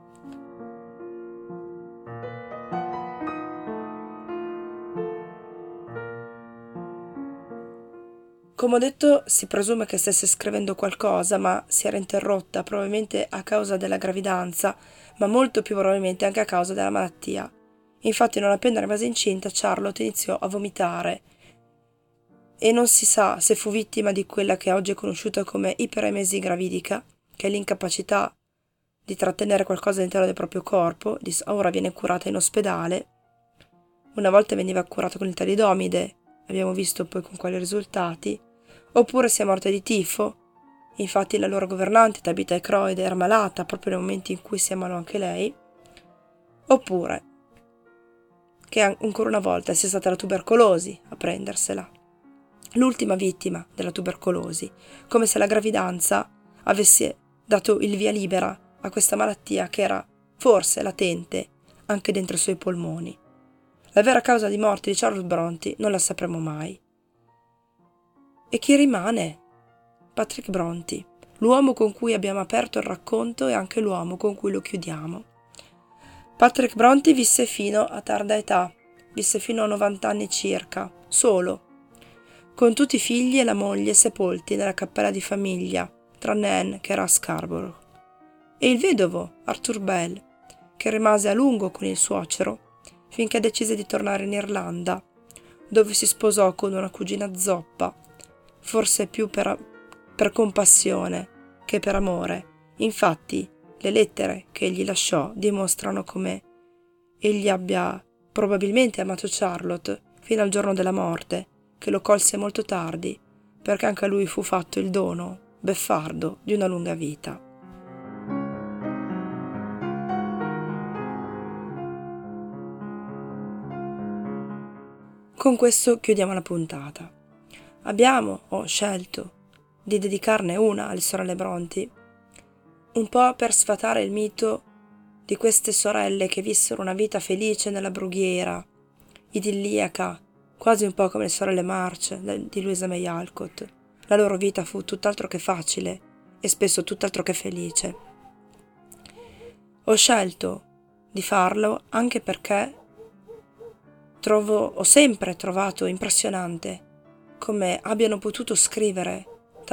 Come ho detto, si presume che stesse scrivendo qualcosa, ma si era interrotta probabilmente a causa della gravidanza, ma molto più probabilmente anche a causa della malattia. Infatti, non appena rimase incinta, Charlotte iniziò a vomitare e non si sa se fu vittima di quella che oggi è conosciuta come iperemesia gravidica, che è l'incapacità di trattenere qualcosa all'interno del proprio corpo. Ora viene curata in ospedale. Una volta veniva curata con il talidomide, abbiamo visto poi con quali risultati. Oppure sia morta di tifo. Infatti la loro governante, Tabitha Croyd, era malata proprio nel momento in cui si ammalò anche lei. Oppure che ancora una volta sia stata la tubercolosi a prendersela. L'ultima vittima della tubercolosi, come se la gravidanza avesse dato il via libera a questa malattia che era forse latente anche dentro i suoi polmoni. La vera causa di morte di Charlotte Brontë non la sapremo mai. E chi rimane? Patrick Brontë, l'uomo con cui abbiamo aperto il racconto e anche l'uomo con cui lo chiudiamo. Patrick Brontë visse fino a tarda età, visse fino a novanta anni circa, solo, con tutti i figli e la moglie sepolti nella cappella di famiglia, tranne Anne che era a Scarborough, e il vedovo Arthur Bell, che rimase a lungo con il suocero finché decise di tornare in Irlanda, dove si sposò con una cugina zoppa, forse più per, per compassione che per amore. Infatti, le lettere che egli lasciò dimostrano come egli abbia probabilmente amato Charlotte fino al giorno della morte, che lo colse molto tardi, perché anche a lui fu fatto il dono beffardo di una lunga vita. Con questo chiudiamo la puntata. Abbiamo, ho scelto, di dedicarne una alle sorelle Brontë, un po' per sfatare il mito di queste sorelle che vissero una vita felice nella brughiera, idilliaca, quasi un po' come le sorelle March di Louisa May Alcott. La loro vita fu tutt'altro che facile e spesso tutt'altro che felice. Ho scelto di farlo anche perché trovo, ho sempre trovato impressionante come abbiano potuto scrivere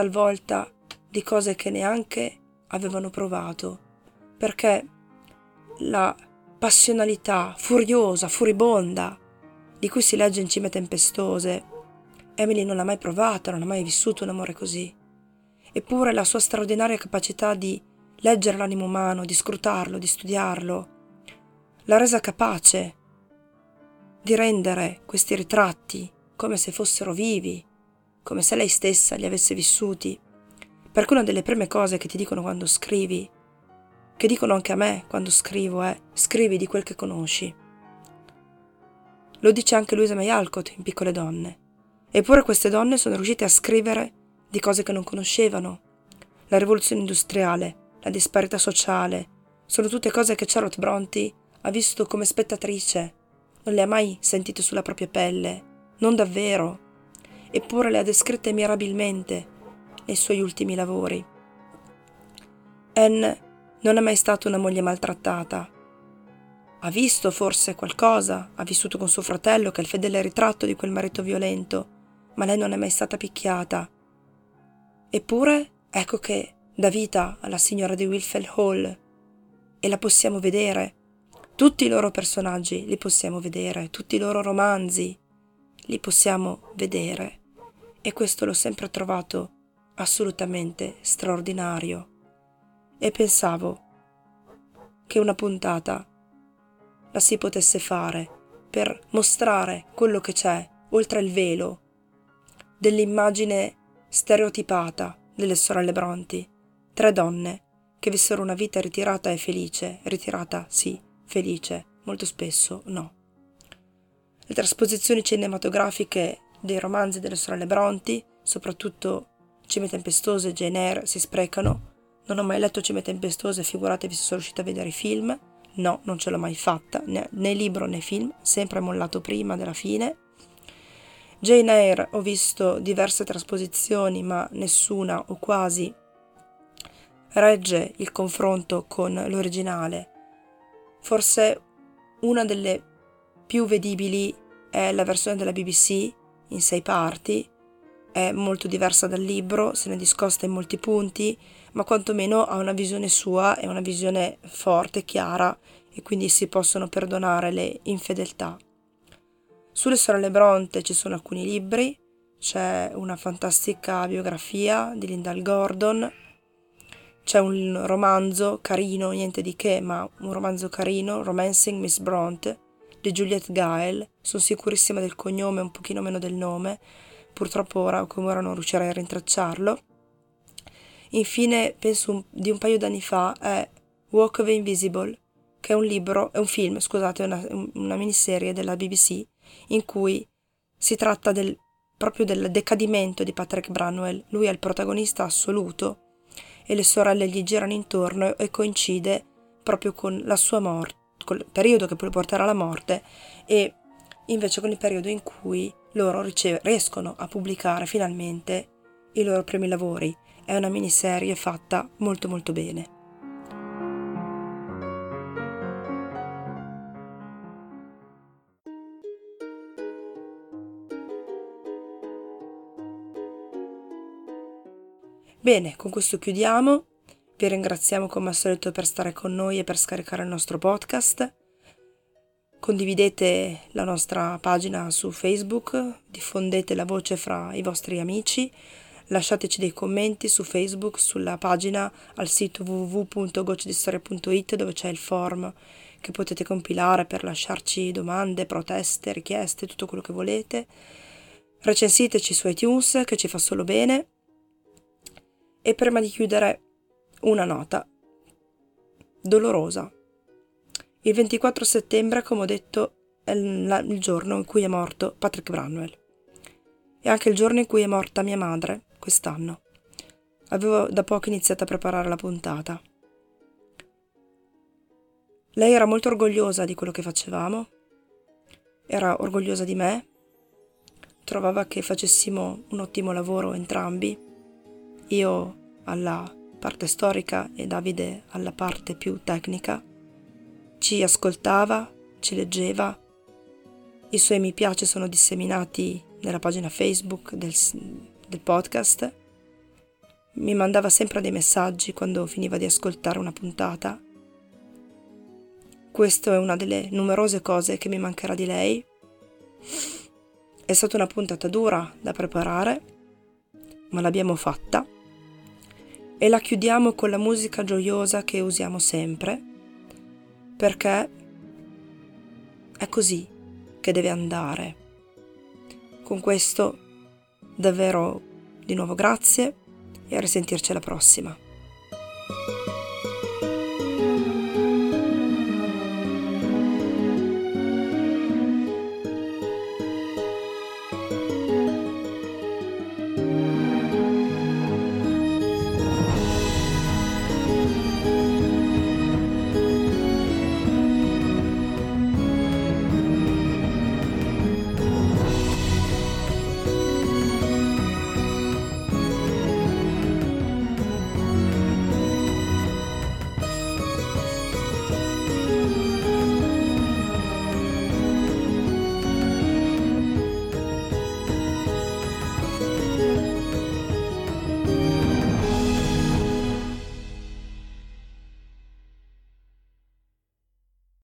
talvolta di cose che neanche avevano provato, perché la passionalità furiosa, furibonda, di cui si legge in Cime tempestose, Emily non l'ha mai provata, non ha mai vissuto un amore così. Eppure la sua straordinaria capacità di leggere l'animo umano, di scrutarlo, di studiarlo, l'ha resa capace di rendere questi ritratti come se fossero vivi, come se lei stessa li avesse vissuti. Perché una delle prime cose che ti dicono quando scrivi, che dicono anche a me quando scrivo, è: scrivi di quel che conosci. Lo dice anche Louisa May Alcott in Piccole donne. Eppure queste donne sono riuscite a scrivere di cose che non conoscevano. La rivoluzione industriale, la disparità sociale, sono tutte cose che Charlotte Brontë ha visto come spettatrice, non le ha mai sentite sulla propria pelle, non davvero, eppure le ha descritte mirabilmente nei suoi ultimi lavori. Anne non è mai stata una moglie maltrattata. Ha visto forse qualcosa, ha vissuto con suo fratello che è il fedele ritratto di quel marito violento, ma lei non è mai stata picchiata. Eppure ecco che dà vita alla signora di Wilfell Hall e la possiamo vedere. Tutti i loro personaggi li possiamo vedere, tutti i loro romanzi li possiamo vedere, e questo l'ho sempre trovato assolutamente straordinario. E pensavo che una puntata la si potesse fare per mostrare quello che c'è oltre il velo dell'immagine stereotipata delle sorelle Brontë, tre donne che vissero una vita ritirata e felice, ritirata sì, felice, molto spesso no. Le trasposizioni cinematografiche dei romanzi delle sorelle Brontë, soprattutto Cime tempestose e Jane Eyre, si sprecano. Non ho mai letto Cime tempestose, figuratevi se sono riuscita a vedere i film. No, non ce l'ho mai fatta, né, né libro né film, sempre mollato prima della fine. Jane Eyre ho visto diverse trasposizioni, ma nessuna o quasi regge il confronto con l'originale. Forse una delle più vedibili è la versione della B B C in sei parti. È molto diversa dal libro, se ne discosta in molti punti, ma quantomeno ha una visione sua, è una visione forte, chiara, e quindi si possono perdonare le infedeltà. Sulle sorelle Brontë ci sono alcuni libri, c'è una fantastica biografia di Lyndall Gordon, c'è un romanzo carino, niente di che, ma un romanzo carino, Romancing Miss Brontë, di Juliette Gale. Sono sicurissima del cognome, un pochino meno del nome, purtroppo ora come ora non riuscirei a rintracciarlo. Infine, penso un, di un paio d'anni fa, è Walk of the Invisible, che è un libro, è un film, scusate, una, una miniserie della B B C, in cui si tratta del, proprio del decadimento di Patrick Branwell. Lui è il protagonista assoluto e le sorelle gli girano intorno e coincide proprio con la sua morte, con il periodo che poi porterà alla morte, e invece con il periodo in cui loro rice- riescono a pubblicare finalmente i loro primi lavori. È una miniserie fatta molto molto bene. Bene, con questo chiudiamo. Vi ringraziamo come al solito per stare con noi e per scaricare il nostro podcast. Condividete la nostra pagina su Facebook, diffondete la voce fra i vostri amici, lasciateci dei commenti su Facebook, sulla pagina, al sito w w w punto gocciedistoria punto it, dove c'è il form che potete compilare per lasciarci domande, proteste, richieste, tutto quello che volete. Recensiteci su iTunes, che ci fa solo bene. E prima di chiudere, una nota dolorosa. Il ventiquattro settembre, come ho detto, è il, il giorno in cui è morto Patrick Branwell. È anche il giorno in cui è morta mia madre, quest'anno. Avevo da poco iniziato a preparare la puntata. Lei era molto orgogliosa di quello che facevamo, era orgogliosa di me, trovava che facessimo un ottimo lavoro entrambi, io alla parte storica e Davide alla parte più tecnica. Ci ascoltava, ci leggeva, i suoi mi piace sono disseminati nella pagina Facebook del, del podcast, mi mandava sempre dei messaggi quando finiva di ascoltare una puntata questa è una delle numerose cose che mi mancherà di lei. È stata una puntata dura da preparare, ma l'abbiamo fatta e la chiudiamo con la musica gioiosa che usiamo sempre, perché è così che deve andare. Con questo davvero di nuovo grazie e a risentirci alla prossima.